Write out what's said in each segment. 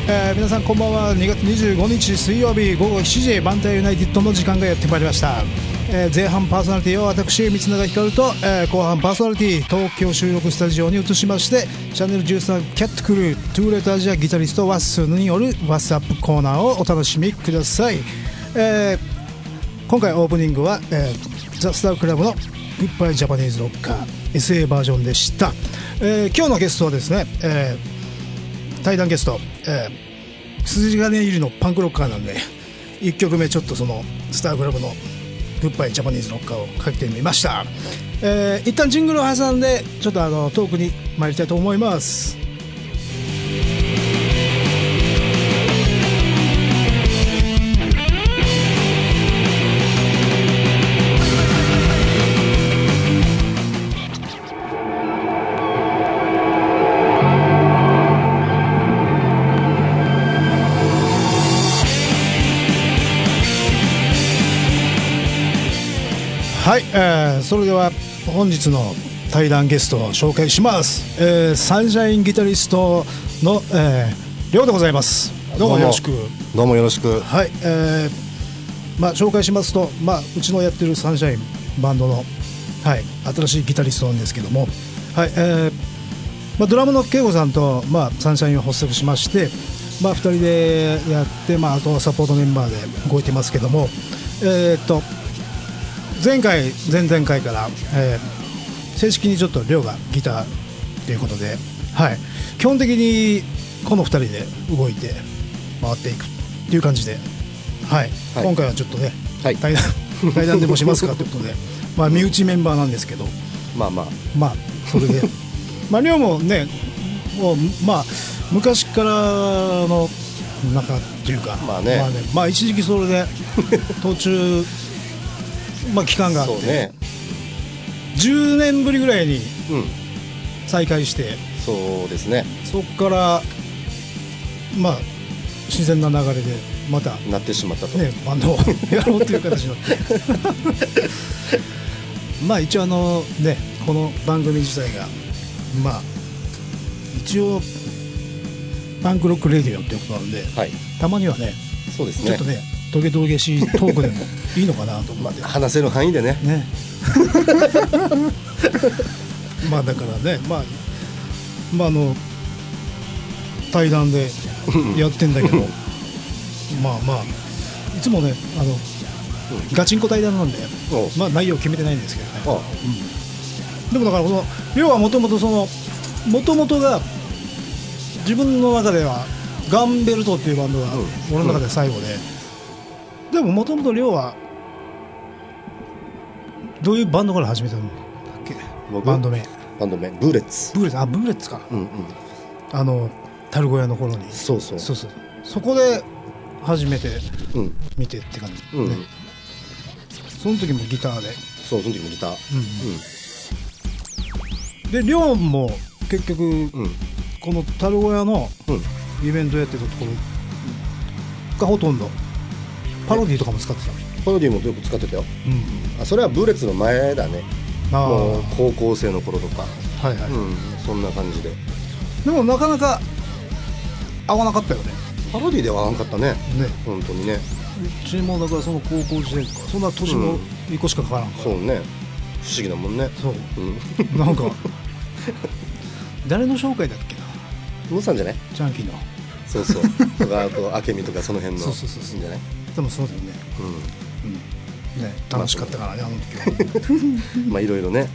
皆さんこんばんは。2月25日水曜日午後7時、バンタイユナイテッドの時間がやってまいりました。前半パーソナリティを私三永光と、後半パーソナリティ東京収録スタジオに移しまして、チャンネル13キャットクルートゥーレットアジアギタリストワッスーによるワッスアップコーナーをお楽しみください。今回オープニングは、ザ・スタークラブのグッバイジャパニーズロッカー SA バージョンでした。今日のゲストはですね、対談ゲスト、筋金入りのパンクロッカーなんで、1曲目ちょっとそのスタークラブのグッバイジャパニーズロッカーをかけてみました。一旦ジングルを挟んでちょっとトークに参りたいと思います。はい、それでは本日の対談ゲストを紹介します。サンシャインギタリストの、りょうでございます。どうもよろしく。 どうもよろしく。 はい、紹介しますと、うちのやってるサンシャインバンドの、はい、新しいギタリストなんですけども、はい、ドラムの慶吾さんと、サンシャインを発足しまして、2人でやって、あとサポートメンバーで動いてますけども、前回前々回から、正式にちょっと亮がギターということで、はい、基本的にこの2人で動いて回っていくっていう感じで、はい、はい、今回はちょっとね、はい、対談でもしますかということで身内メンバーなんですけど、それで亮もね、もう昔からの中っていうか、一時期それで途中期間があって、ね、10年ぶりぐらいに再開して、 そうですね、 そこから自然な流れでまたなってしまったと、 ね、バンドをやろうという形になって一応ね、この番組自体が一応パンクロックレディオっていうことなんで、はい、たまにはね、そうですね、ちょっとねトゲトゲしいトークでもいいのかなと思って話せる範囲でねだからね、対談でやってんだけどいつもねガチンコ対談なんで、内容決めてないんですけどね、でもだからこの要はもともとが自分の中ではガンベルトっていうバンドが俺の中で最後で、でももともと亮はどういうバンドから始めたんだっけ？バンド名ブーレッツ。 ブーレッツか、タル小屋の頃にそうそこで初めて見てって感じ、その時もギターで、 その時もギター、 で亮も結局、このタル小屋のイベントやってたところがほとんどパロディとかも使ってた。 パロディもよく使ってたよ、それはブーレッツの前だね。もう高校生の頃とか、そんな感じで。 でもなかなか合わなかったよね。 パロディでは合わなかったね、本当にね。 うちもだからその高校時代とかそんな年も1個しかかからんから、 そうね、不思議だもんね。そう、 なんか誰の紹介だっけな、 ムーさんじゃない？ ジャンキーのそうとかあとアケミとかその辺のそうじゃない？ でもそうだよね、ね、楽しかったからね、あの時は。 いろいろね、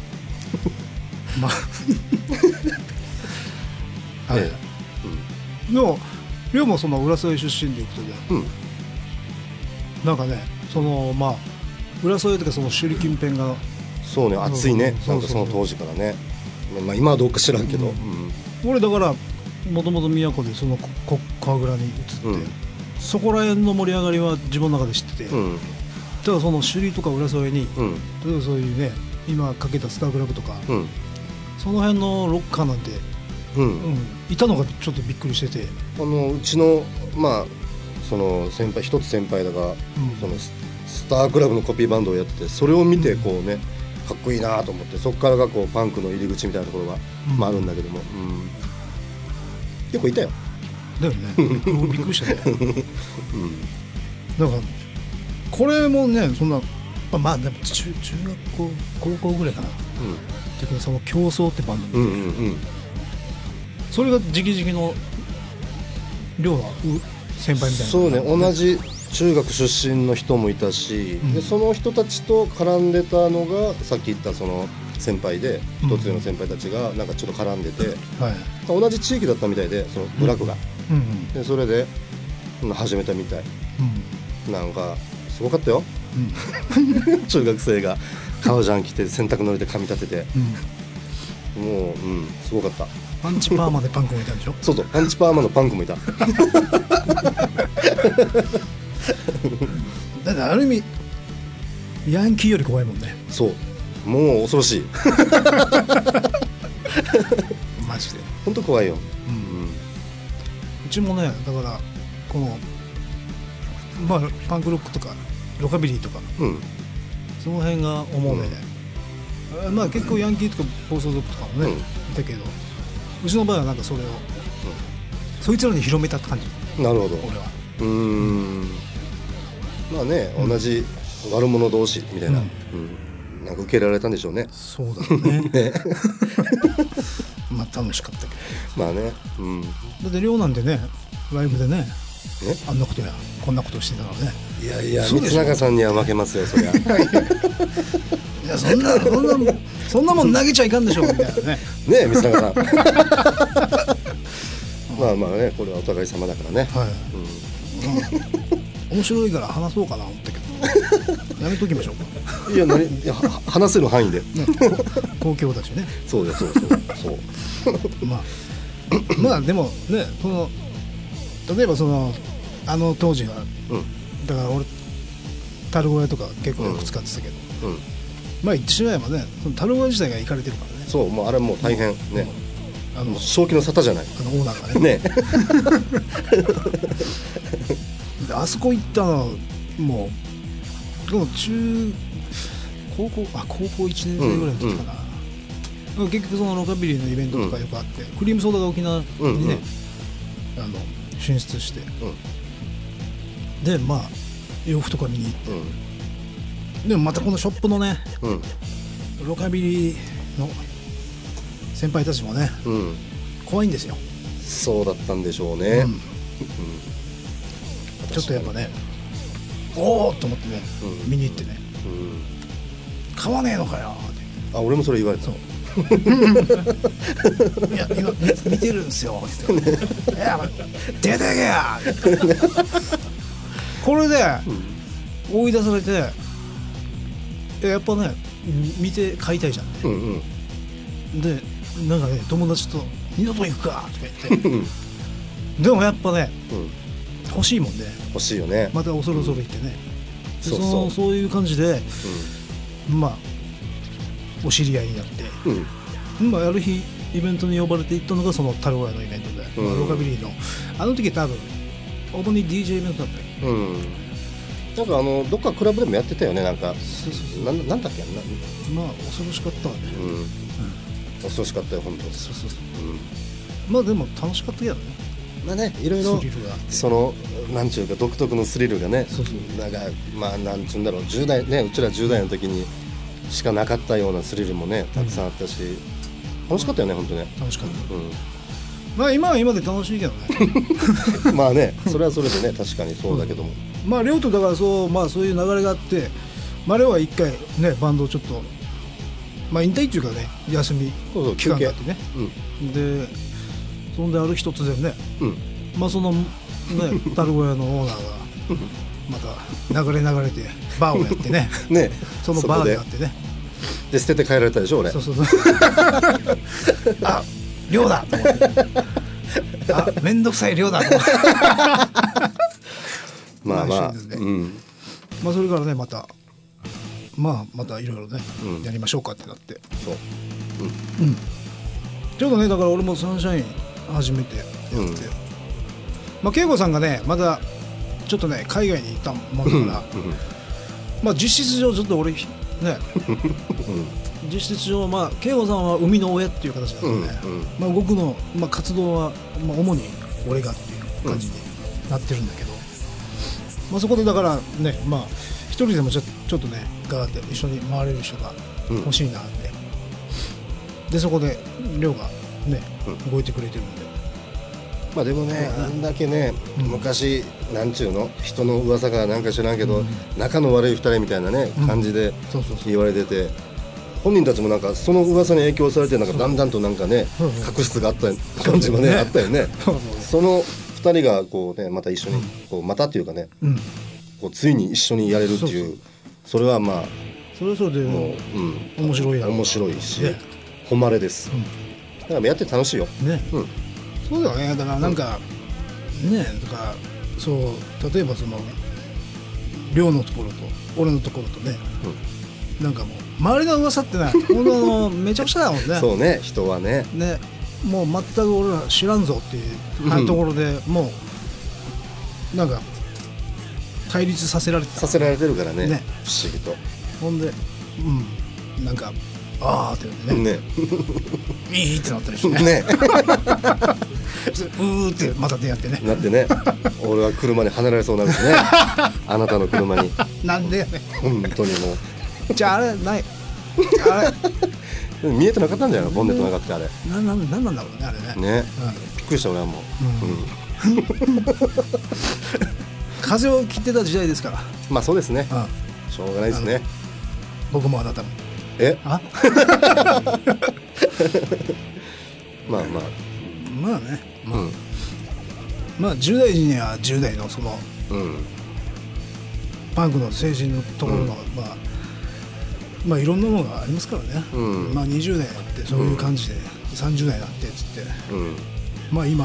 はい、でも亮もその浦添出身ということで、なんかね、その浦添というかその首里近辺がそうね、熱いね、なんかその当時からね、今はどうか知らんけど、 俺だからもともと宮古でその川倉に移って、そこら辺の盛り上がりは自分の中で知ってて、ただその首里とか浦添に、例えばそういうね、今かけたスタークラブとか、その辺のロッカーなんて、いたのがちょっとびっくりしてて、 うちのその一つ先輩だが、そのスタークラブのコピーバンドをやってて、それを見てこうね、かっこいいなと思って、そこからがこうパンクの入り口みたいなところが、あるんだけども、結構いたよ。 だよねびっくりしたね、だからこれもねそんなまあでも中学校高校ぐらいかな、だけどその競争ってバンド、それが直々の亮は先輩みたいな。 そうね、同じ中学出身の人もいたし、でその人たちと絡んでたのがさっき言ったその先輩で、一つ上の先輩たちがなんかちょっと絡んでて、同じ地域だったみたいで、その部落が、でそれで始めたみたい、なんかすごかったよ、中学生が革ジャン着て洗濯のりで髪立てて、もう、すごかった。 パンチパーマでパンクもいたんでしょ。 そうそう、パンチパーマのパンクもいただってある意味ヤンキーより怖いもんね。 そう、もう恐ろしいマジで本当怖いよ、 うちもねだからこのまあパンクロックとかロカビリーとか、その辺が主で、まあ結構ヤンキーとか暴走族とかもね、いたけど、うちの場合はなんかそれを、そいつらに広めたって感じ。 なるほど。 俺はまあね、同じ悪者同士みたいな、なんか受け入れられたんでしょうね。 そうだねまあ楽しかったけど、まあね、だって亮なんでねライブでねあんなことやこんなことしてたからね。いやいや、 光永さんには負けますよそりゃいやそんなもん投げちゃいかんでしょみたいなねねえ光永さんまあまあね、これはお互い様だからね、 面白いから話そうかな思ったけどやめときましょうか。 いや話せる範囲で、 公共だしね。 そうですそうまあでもね、その例えばその当時は、だから俺タルゴ屋とか結構よく使ってたけど、まあ言ってしまえばね、そのタルゴ屋自体がイカれてるからね。 そう、もうあれもう大変ね、正気の沙汰じゃない、 オーナーがねあそこ行ったのもうでも高校1年生ぐらいの時かな、結局そのロカビリーのイベントとかよくあって、クリームソーダが沖縄にね、進出して、でまあ洋服とか見に行って、でもまたこのショップのね、ロカビリーの先輩たちもね、怖いんですよ。 そうだったんでしょうね、 ちょっとやっぱね、おおと思ってね、見に行ってね、買わねえのかよって。 あ、俺もそれ言われた。 いや今見てるんですよって言って、いや出てけやこれで追い出されて、やっぱね見て買いたいじゃんね、でなんかね友達と二度と行くかとか言ってでもやっぱね、欲しいもんね。 欲しいよね。 また恐る恐る行ってね、そういう感じで、まあお知り合いになって、まあある日イベントに呼ばれて行ったのがそのタルゴ屋のイベントで、ロカビリーの時多分主に DJ イベントだったよ。 なんかどっかクラブでもやってたよね、なんか。なんだっけ、 まあ恐ろしかったわね。 恐ろしかったよ本当。 まあでも楽しかったけどね。 まあね、いろいろそのなんちゅうか独特のスリルがね、なんかまあなんちゅうんだろう、10代ね、うちら10代の時にしかなかったようなスリルもねたくさんあったし、楽しかったよね本当ね。 楽しかった。まあ今は今で楽しいけどねまあね、それはそれでね確かにそうだけども、 まあ亮とだからそういう流れがあって、まあ亮は一回ねバンドをちょっとまあ引退っていうかね、休み期間があってね、でそんである日突然ね、まあそのねタルゴ屋のオーナーがまた流れてバーをやってねね、 そのバーであってね、 で捨てて帰られたでしょ俺。そうあ、亮だと思ってあ、めんどくさい亮だと思ってまあまあ、まあそれからねまたいろいろね、やりましょうかってなって、そう、ちょうどねだから俺もサンシャイン初めてやって、まあ慶吾さんがねまだちょっとね海外に行ったもんだからまあ実質上ちょっと俺ね実質上まあ慶吾さんは生みの親っていう形なので、まあ僕のまあ活動はまあ主に俺がっていう感じになってるんだけど、まあ、そこでだからね、まあ一人でもちょっとねガーって一緒に回れる人が欲しいなって、でそこで亮がね、動いてくれてるんで、 まあでもね、あんだけね、昔なんちゅうの人の噂がなんか知らんけど、仲の悪い2人みたいなね感じで言われてて、本人たちもなんかその噂に影響されてなんかだんだんとなんかね確執があった感じもねあったよね。その2人がこうねまた一緒にこうまたっていうかね、こうついに一緒にやれるっていう、それはまあそれはそれでもう面白いやろ、 面白いし誉れです。だからやって楽しいよね。 そうだよね。だからなんかね、だからそう例えばその亮のところと俺のところとね、なんかもう周りの噂ってねほんとめちゃくちゃだもんね。 そうね、人はねもう全く俺ら知らんぞっていうところで、もうなんか対立させられてるからね、不思議と。 ほんでなんかあーって言ってねいいってなったりしてねうーってまた出会ってねなってね俺は車に離れそうになるしねあなたの車になんでやね本当にもうじゃああれないあれ見えてなかったんじゃないの、ボンネットなかったあれ。 なんなんだろうねあれね。 びっくりした俺はもう、 風を切ってた時代ですから。 まあそうですね、しょうがないですね。 僕もあなたもまあまあね、まあ10代には10代のその、パンクの精神のところの、まあいろんなものがありますからね、まあ20代になってそういう感じで、30代になってっつって、まあ今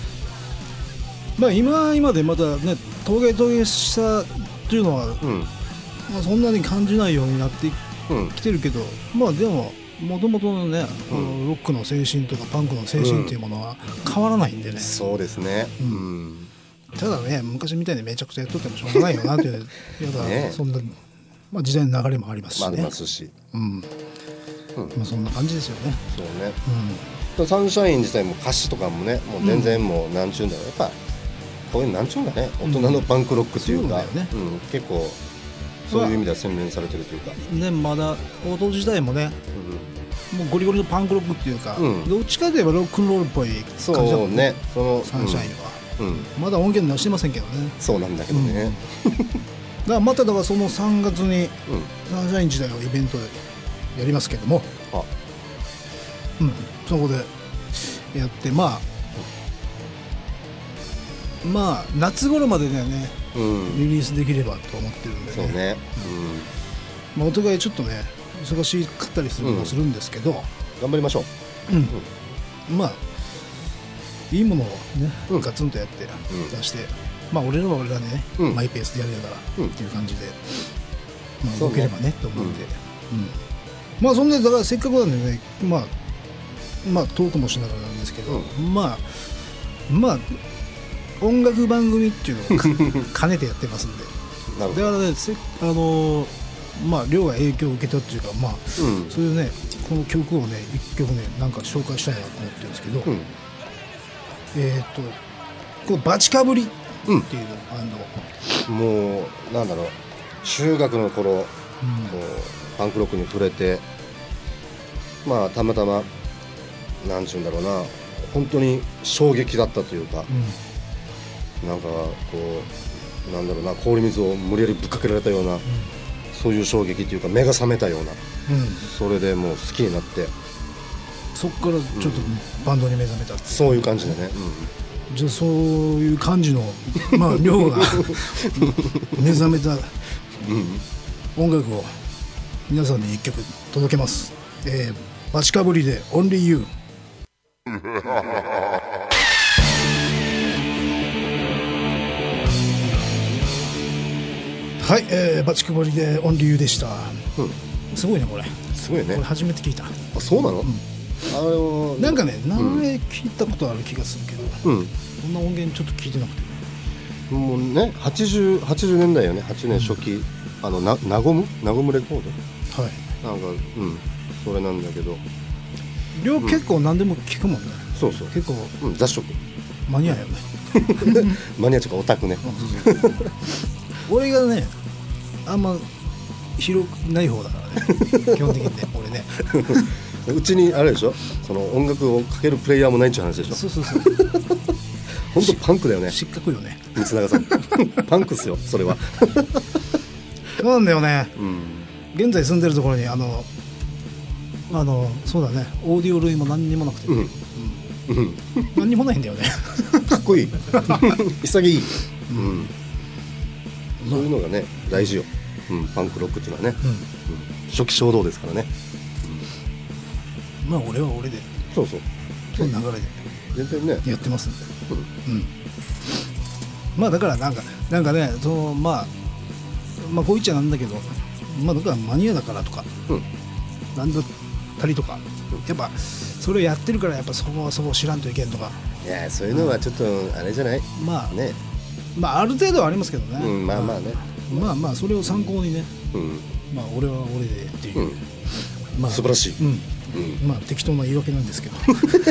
でまたねトゲしたっていうのは、まあ、そんなに感じないようになってきてるけど、まあでももともとのね、ロックの精神とかパンクの精神っていうものは変わらないんでね。 そうですね、 ただね昔みたいにめちゃくちゃやっとってもしょうがないよなっていうそんな、まあ、時代の流れもありますしね。 ありますし、 まあ、そんな感じですよね。 そうね、サンシャイン自体も歌詞とかもねもう全然もうなんちゅうんだろう、やっぱこういうなんちゅうんだね、大人のパンクロックというか、結構そういう意味では洗練されてるというか、 ね、まだ音自体もね、もうゴリゴリのパンクロックっていうか、どっちかといえばロックンロールっぽい感じだもんね、そのサンシャインは、まだ音源出してませんけどね。 そうなんだけどね、 だからまただからその3月にサンシャイン時代をイベントでやりますけども、そこでやって、まあ夏頃までだよね、リリースできればと思ってるんでね。 そうね、 まあ、お互いちょっとね忙しかったりするのもするんですけど、 頑張りましょう。 まあいいものをね、ガツンとやって出して、まあ俺らは俺らでね、マイペースでやりながらっていう感じで、まあ動ければねと思うんで、まあそんでだからせっかくなんでね、まあトークもしながらなんですけど、まあ音楽番組っていうのを兼ねてやってますんでだからねまあ亮が影響を受けたっていうか、まあそういうねこの曲をね一曲ねなんか紹介したいなと思ってるんですけど、このバチカブリっていうバンド、 もうなんだろう、中学の頃、パンクロックに触れて、まあたまたまなんちゅうんだろうな、本当に衝撃だったというか、なんかこうなんだろうな、氷水を無理やりぶっかけられたような、そういう衝撃というか目が覚めたような、それでもう好きになって、 そっからちょっとバンドに目覚めたって、 そういう感じでね、 じゃあそういう感じのまあ亮が目覚めた音楽を皆さんに一曲届けます。バチカブリで Only You。はい、バチカブリで Only You でした。すごいねこれ。 すごいね。 これ初めて聞いた。 あ、そうなの？ なんかね、名前聞いたことある気がするけど、こんな音源ちょっと聞いてなくて。 もうね、80年代よね、8年初期、ナゴムレコード、はい、なんかそれなんだけど、 量結構何でも聞くもんね。 そうそう、 結構、 雑食、 マニアよねマニアとかオタクね俺がねあんま広くない方だからね基本的にね俺ねうちにあれでしょ、その音楽をかけるプレイヤーもないっていう話でしょ。 そう本当パンクだよね。 失格よね三永さんパンクっすよそれはそうなんだよね、 うん、 現在住んでるところにそうだね、オーディオ類も何にもなくて、何にもないんだよねかっこいい潔い、そういうのがね大事よ、パンクロックっていうのはね、初期衝動ですからね、 まあ俺は俺でそうその流れで全然ねやってますんで、まあだからなんかね、そのまあこう言っちゃなんだけど、だからマニアだからとか、なんだったりとか、やっぱそれをやってるからやっぱそこは知らんといけんとか、 いやそういうのはちょっとあれじゃない、ね、 ある程度はありますけどね、 まあね、 それを参考にね、俺は俺でっていう、 素晴らしい、 適当な言い訳なんですけど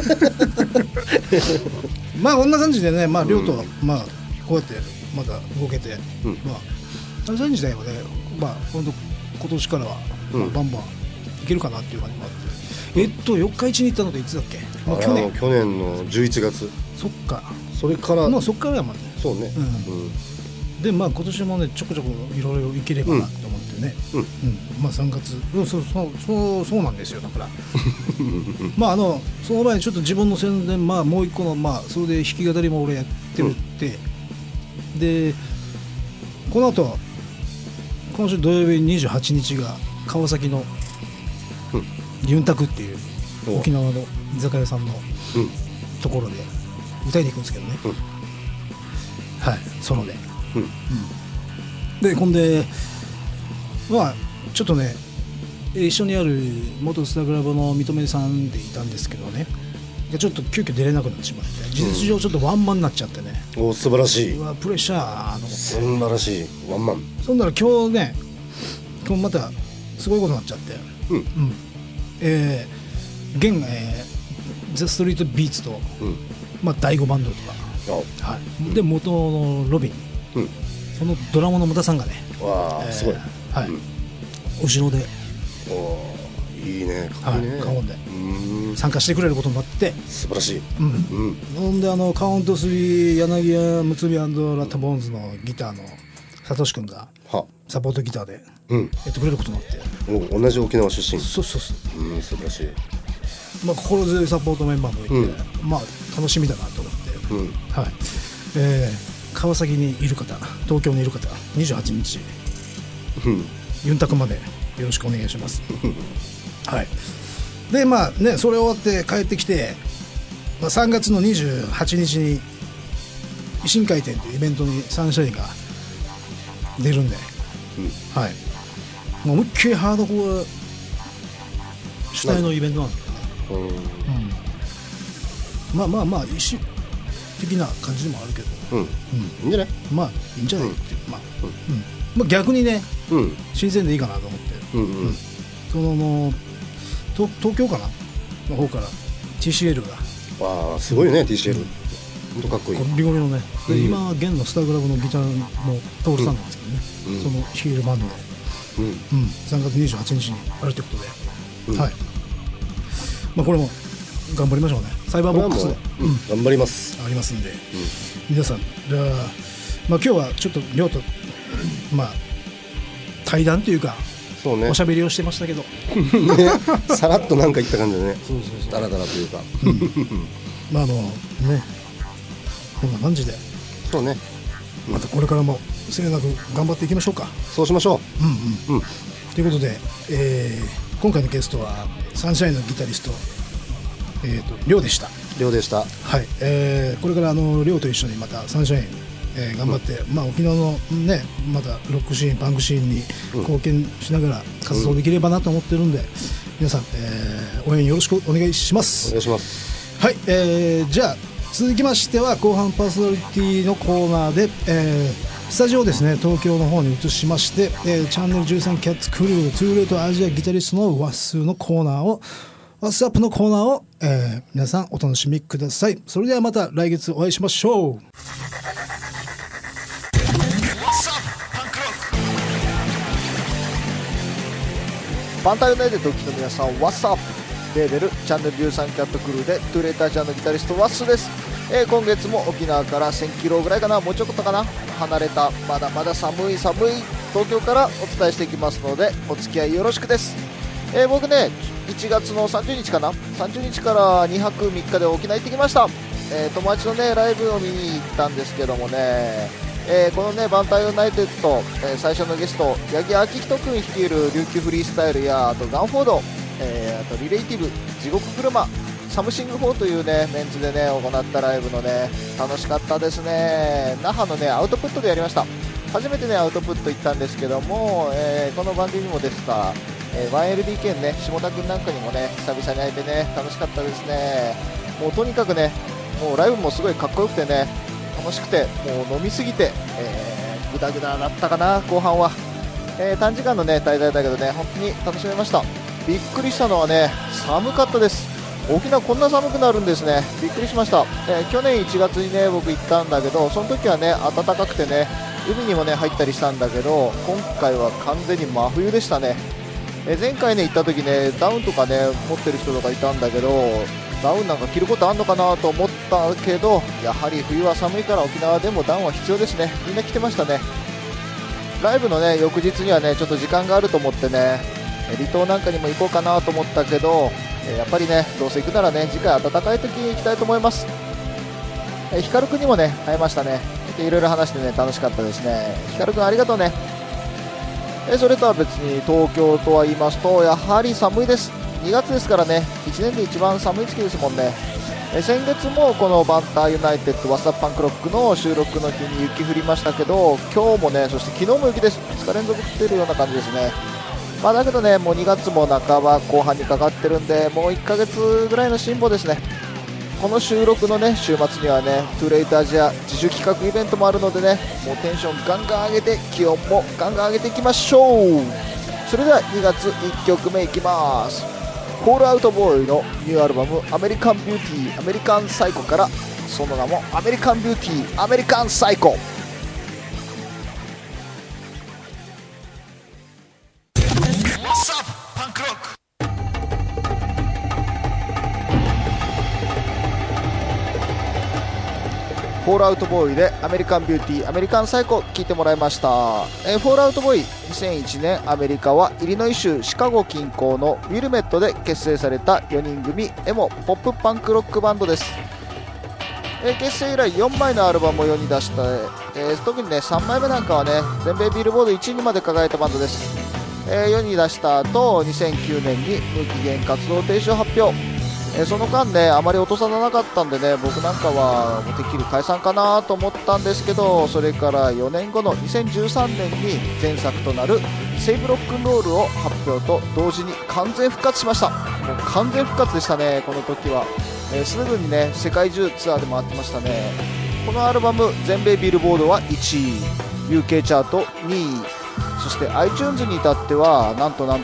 こんな感じでね、亮とこうやってまた動けて、サンシャイン時代はね、今年からはバンバンいけるかなっていう感じもあって、四日市に行ったのっていつだっけ？ 去年の11月。 そっか。 それからそっからやもんね。 そうね。 で今年もねちょこちょこいろいろいければなと思ってね。3月、そうなんですよ。だからその前にちょっと自分の宣伝、もう一個のそれで弾き語りも俺やってるって、でこの後今週土曜日28日が川崎のユンタクっていう沖縄の居酒屋さんのところで歌いに行くんですけどね、ソロで、でほんでちょっとね一緒にある元スタグラボの認めさんでいたんですけどね、ちょっと急遽出れなくなってしまって、事実上ちょっとワンマンになっちゃってね、 素晴らしい、 プレッシャー素晴らしいワンマン。 そんなら今日またすごいことになっちゃって、現ザ・ストリート・ビーツと、第5バンドとか、で元のロビン、そのドラマのムタさんがね、 すごい、 後ろでいいね、かっこいいね、 カウンで参加してくれることになって、 素晴らしい。 ほんでカウント3柳家むつみ&ラッタボーンズのギターのサトシ君がサポートギターでやってくれることになって、 同じ沖縄出身。 そう素晴らしい。 心強いサポートメンバーもいて、楽しみだなと思って、川崎にいる方、東京にいる方、28日、ユンタクまでよろしくお願いしますでそれ終わって帰ってきて、3月の28日に維新会展というイベントにサンシャインが出るんで、思いっきりハードコア主体のイベントなんだよね。意思的な感じでもあるけど、 いいんじゃない？ いいんじゃないっていう、逆にね、新鮮でいいかなと思って、その東京かなの方から TCL がすごいね、TCL 本当かっこいい、 ゴリゴリのね、今現のスターグラブのギターのトールさんなんですけどね、そのヒールバンドの3月28日にあるということで、これも頑張りましょうね。サイバーボックスで頑張ります、 ありますんで、皆さん今日はちょっと亮と対談というかおしゃべりをしてましたけどさらっとなんか言った感じでね、ダラダラというか、 こんな感じで、 そうね、 またこれからも末永く頑張っていきましょうか。 そうしましょう。ということで、今回のゲストはサンシャインのギタリスト亮でした。これから亮と一緒にまたサンシャイン、頑張って、沖縄のねまたロックシーンパンクシーンに貢献しながら活動できればなと思ってるんで、皆さん、応援よろしくお願いします。 お願いします。 じゃあ続きましては後半パーソナリティのコーナーで、スタジオをですね東京の方に移しまして、チャンネル13キャッツクルートゥーレートアジアギタリストのワッスーのコーナーを WhatsApp のコーナーを、皆さんお楽しみください。それではまた来月お会いしましょう。 バンタイユナイテッドを聴きの皆さん、What's up? レーベルチャンネル13キャットクルーでトゥーレーターちゃんのギタリストワッスです。今月も沖縄から1000キロぐらいかな、もうちょっとかな、離れたまだまだ寒い東京からお伝えしていきますのでお付き合いよろしくです。僕ね1月の30日かな、30日から2泊3日で沖縄行ってきました。友達のねライブを見に行ったんですけどもね、このねバンタイユナイテッド、最初のゲスト八木明人君率いる琉球フリースタイルや、あとガンフォード、あとリレイティブ、地獄車、サムシング4というねメンツでね行ったライブのね楽しかったですね。那覇のねアウトプットでやりました。初めてねアウトプット行ったんですけども、この番組にも出てた、1LDK のね下田君なんかにもね久々に会えてね楽しかったですね。もうとにかくねもうライブもすごいかっこよくてね楽しくて、もう飲みすぎて、グダグダだったかな後半は、短時間のね滞在だけどね本当に楽しめました。びっくりしたのはね寒かったです。沖縄こんな寒くなるんですね。びっくりしました。去年1月にね僕行ったんだけど、その時はね暖かくてね海にもね入ったりしたんだけど、今回は完全に真冬でしたね。前回ね行った時ねダウンとかね持ってる人とかいたんだけど、ダウンなんか着ることあんのかなと思ったけど、やはり冬は寒いから沖縄でもダウンは必要ですね。みんな着てましたね。ライブのね翌日にはねちょっと時間があると思ってね離島なんかにも行こうかなと思ったけど、やっぱりねどうせ行くならね次回暖かい時に行きたいと思います。ヒカルくんにもね会いましたね。いろいろ話してね楽しかったですね。ヒカルくんありがとうね。それとは別に東京とは言いますとやはり寒いです。2月ですからね1年で一番寒い月ですもんね。先月もこのバンターユナイテッドワッサップパンクロックの収録の日に雪降りましたけど、今日もねそして昨日も雪です。2日連続降っているような感じですね。だけどねもう2月も半ば後半にかかってるんで、もう1ヶ月ぐらいの辛抱ですね。この収録のね週末にはねトゥーレイトアジア自主企画イベントもあるのでね、もうテンションガンガン上げて気温もガンガン上げていきましょう。それでは2月1曲目いきます。フォールアウトボーイのニューアルバムアメリカンビューティーアメリカンサイコから、その名もアメリカンビューティーアメリカンサイコ。フォールアウトボーイでアメリカンビューティーアメリカンサイコ聞いてもらいました。フォールアウトボーイ2001年アメリカはイリノイ州シカゴ近郊のウィルメットで結成された4人組エモポップパンクロックバンドです。結成以来4枚のアルバムを世に出した、特にね3枚目なんかはね全米ビルボード1位にまで輝いたバンドです。世に出した後2009年に無期限活動停止を発表。その間ねあまり音沙汰なかったんでね、僕なんかはもうてっきり解散かなと思ったんですけど、それから4年後の2013年に前作となるセーブロックンロールを発表と同時に完全復活しました。もう完全復活でしたねこの時は。すぐにね世界中ツアーで回ってましたね。このアルバム全米ビルボードは1位、 UK チャート2位、そして iTunes に至ってはなんと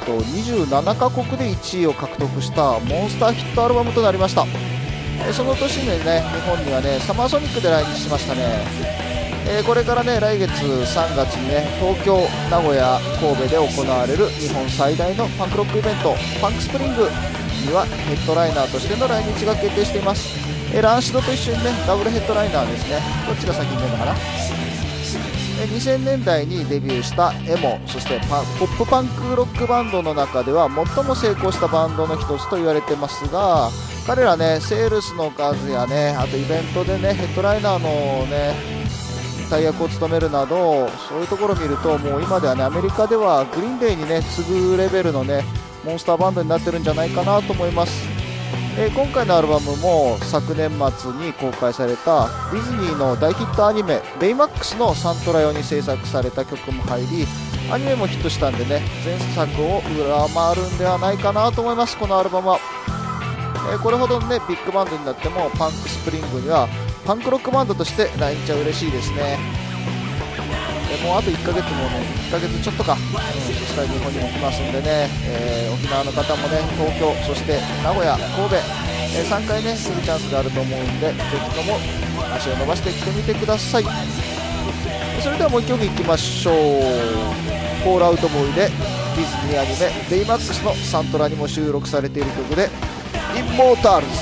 27カ国で1位を獲得したモンスターヒットアルバムとなりました。その年にね日本にはねサマーソニックで来日しましたね。これからね来月3月にね東京、名古屋、神戸で行われる日本最大のパンクロックイベントパンクスプリングにはヘッドライナーとしての来日が決定しています。ランシドと一緒にねダブルヘッドライナーですね。どっちが先に出るのかな。2000年代にデビューしたエモ、そしてポップパンクロックバンドの中では最も成功したバンドの一つと言われてますが、彼らねセールスの数やね、あとイベントでねヘッドライナーのね大役を務めるなど、そういうところを見るともう今ではねアメリカではグリーンデーにね次ぐレベルのねモンスターバンドになってるんじゃないかなと思います。今回のアルバムも昨年末に公開されたディズニーの大ヒットアニメベイマックスのサントラ用に制作された曲も入り、アニメもヒットしたんでね前作を上回るんではないかなと思います。このアルバムは、これほどねビッグバンドになってもパンクスプリングにはパンクロックバンドとして来日は嬉しいですね。 もうあと1ヶ月もね、1ヶ月ちょっとか、実際日本にも来ますんでね、沖縄の方もね、東京、そして名古屋、神戸、3回ね、見るチャンスがあると思うんで、ぜひとも足を伸ばして来てみてください。それではもう1曲いきましょう。フォールアウトボーイでディズニーアニメベイマックスのサントラにも収録されている曲でインモータールズ。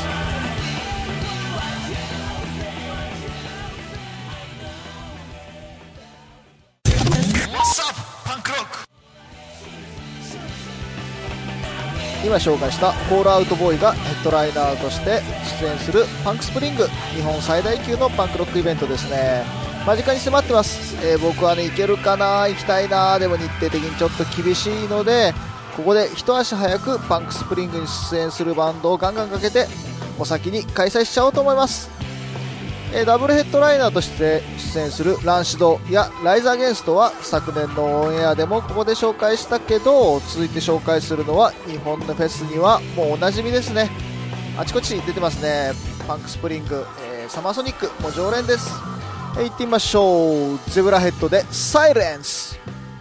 今紹介したフォールアウトボーイがヘッドライナーとして出演するパンクスプリング、日本最大級のパンクロックイベントですね。間近に迫ってます。僕はね行けるかな、行きたいな、でも日程的にちょっと厳しいので、ここで一足早くパンクスプリングに出演するバンドをガンガンかけてお先に開催しちゃおうと思います。ダブルヘッドライナーとして出演するランシドやライズアゲンストは昨年のオンエアでもここで紹介したけど、続いて紹介するのは日本のフェスにはもうおなじみですね。あちこち出てますね。パンクスプリング、サマーソニックも常連です。行ってみましょう。ゼブラヘッドでサイレンス。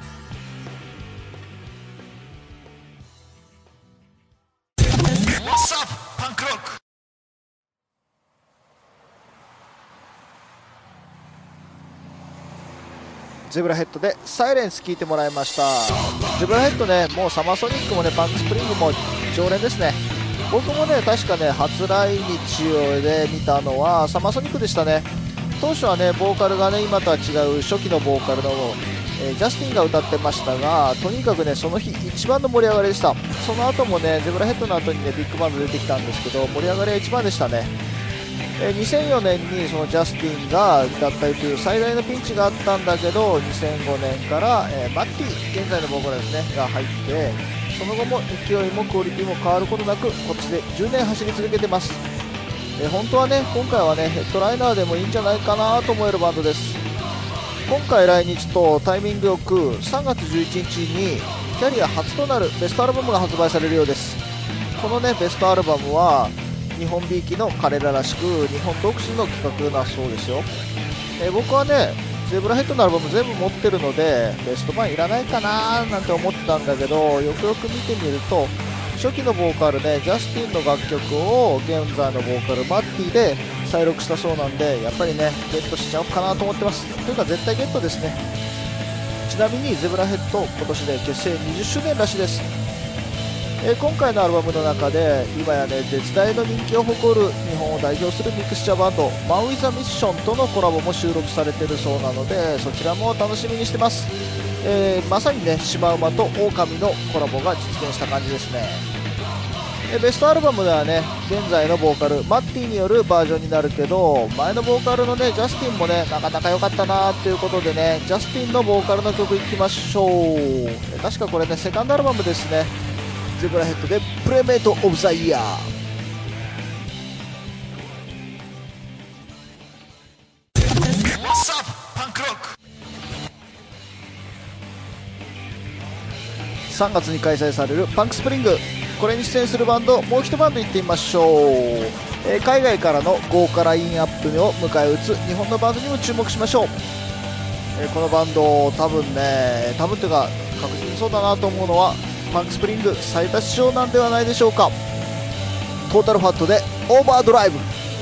ゼブラヘッドでサイレンス聞いてもらいました。ゼブラヘッドね、もうサマーソニックもね、パンクスプリングも常連ですね。僕もね、確かね、初来日で見たのはサマーソニックでしたね。当初はね、ボーカルがね、今とは違う初期のボーカルの、ジャスティンが歌ってましたが、とにかくね、その日一番の盛り上がりでした。その後もね、ゼブラヘッドの後にね、ビッグバンド出てきたんですけど、盛り上がりは一番でしたね。2004年にそのジャスティンが脱退という最大のピンチがあったんだけど、2005年から、マッティ、現在のボーカルですね、が入って、その後も勢いもクオリティも変わることなく今年で10年走り続けてます。本当はね、今回はね、ヘッドライナーでもいいんじゃないかなと思えるバンドです。今回来日とタイミングよく3月11日にキャリア初となるベストアルバムが発売されるようです。このね、ベストアルバムは日本びいきの彼ららしく日本独自の企画だそうですよ。僕はね、ゼブラヘッドのアルバム全部持ってるのでベスト版いらないかななんて思ってたんだけど、よくよく見てみると初期のボーカルね、ジャスティンの楽曲を現在のボーカルマッティで再録したそうなんで、やっぱりねゲットしちゃおうかなと思ってます。というか絶対ゲットですね。ちなみにゼブラヘッド今年で結成20周年らしいです。今回のアルバムの中で今やね絶大の人気を誇る日本を代表するミクスチャーバンドマン・ウィザ・ミッションとのコラボも収録されているそうなので、そちらも楽しみにしてます。まさにねシマウマとオオカミのコラボが実現した感じですね。ベストアルバムではね、現在のボーカルマッティによるバージョンになるけど、前のボーカルのねジャスティンもねなかなか良かったなということでね、ジャスティンのボーカルの曲いきましょう。確かこれねセカンドアルバムですね。ゼブラヘッドでプレイメイトオブザイヤー。3月に開催されるパンクスプリング、これに出演するバンドもう一バンド行ってみましょう。海外からの豪華ラインアップを迎え撃つ日本のバンドにも注目しましょう。このバンド多分というか確実にそうだなと思うのはパンクスプリング最多視聴なんではないでしょうか。トータルファットでオーバードライブ。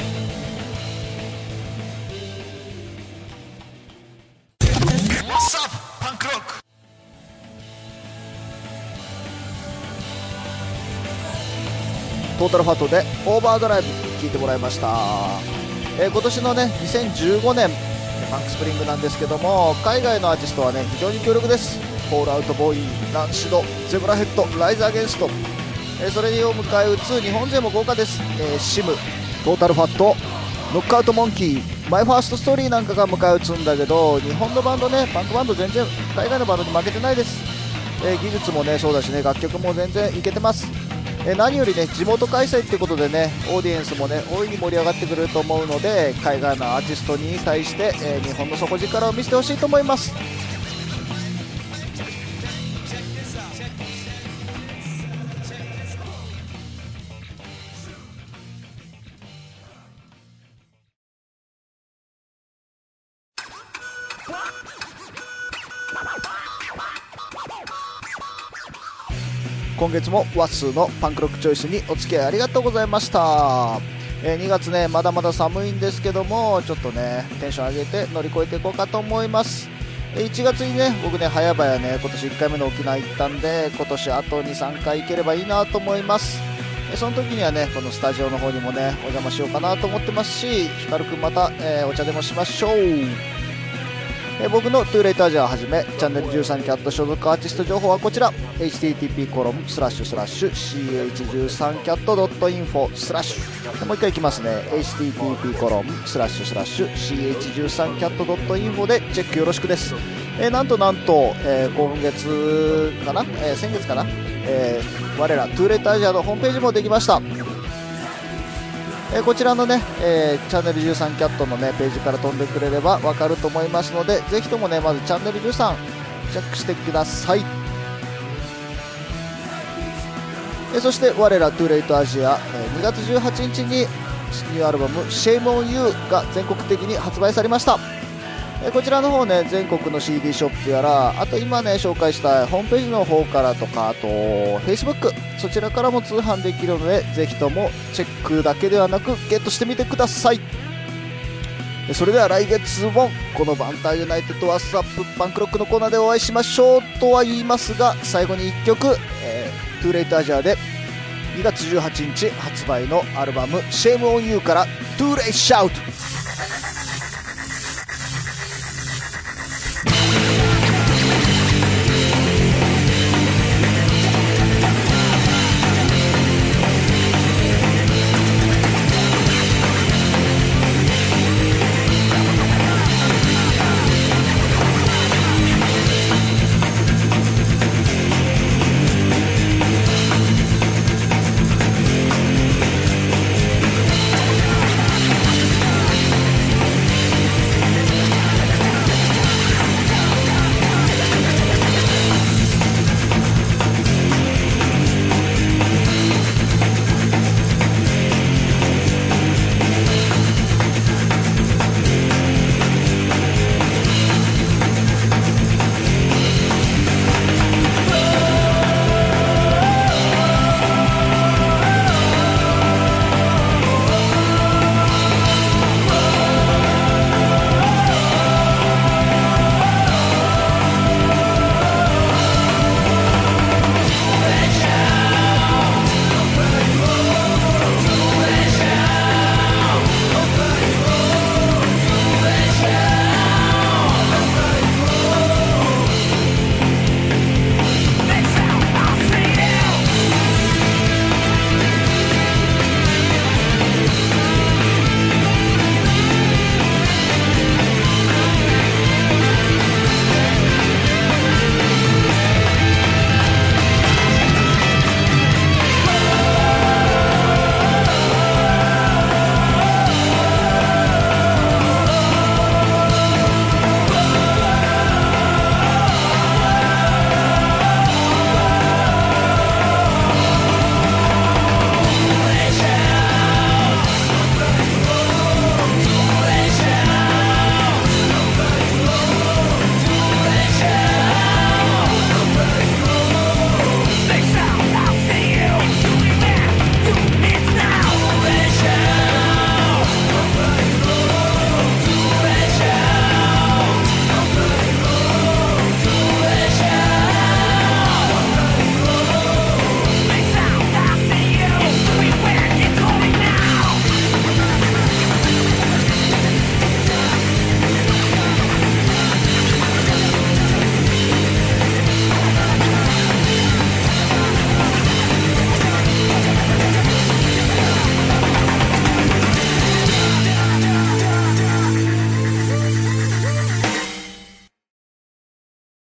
トータルファットでオーバードライブ聞いてもらいました。今年のね2015年パンクスプリングなんですけども、海外のアーティストはね非常に強力です。フォールアウトボーイ、ランシド、ゼブラヘッド、ライズアゲンスト、それを迎え撃つ日本勢も豪華です。シム、トータルファット、ノックアウトモンキー、マイファーストストーリーなんかが迎え撃つんだけど、日本のバンドね、パンクバンド全然海外のバンドに負けてないです。技術もねそうだしね、楽曲も全然いけてます。何よりね地元開催ってことでね、オーディエンスもね大いに盛り上がってくれると思うので、海外のアーティストに対して、日本の底力を見せてほしいと思います。 今月もワッスーのパンクロックチョイスにお付き合いありがとうございました。2月ね、まだまだ寒いんですけども、ちょっとねテンション上げて乗り越えていこうかと思います。1月にね、僕ね早々ね今年1回目の沖縄行ったんで、今年あと 2,3 回行ければいいなと思います。その時にはねこのスタジオの方にもねお邪魔しようかなと思ってますし、ヒカルくんまた、お茶でもしましょう。僕のトゥーレイタージャーをはじめチャンネル13キャット所属アーティスト情報はこちら http://ch13cat.info/ もう一回いきますね。 http://ch13cat.info でチェックよろしくです。なんと、今月かな、先月かな、我らトゥーレイタージャーのホームページもできました。こちらのね、チャンネル13キャットのねページから飛んでくれればわかると思いますので、ぜひともねまずチャンネル13チェックしてください。そして我らトゥーレイトアジア、2月18日にニューアルバム Shame on You が全国的に発売されました。こちらの方ね全国の CD ショップやら、あと今ね紹介したホームページの方からとか、あと Facebook そちらからも通販できるので、ぜひともチェックだけではなくゲットしてみてください。それでは来月もこのバンターユナイテッドワッツアップパンクロックのコーナーでお会いしましょうとは言いますが、最後に1曲、トゥーレイトアジアで2月18日発売のアルバム Shame on You から Too Late Shout。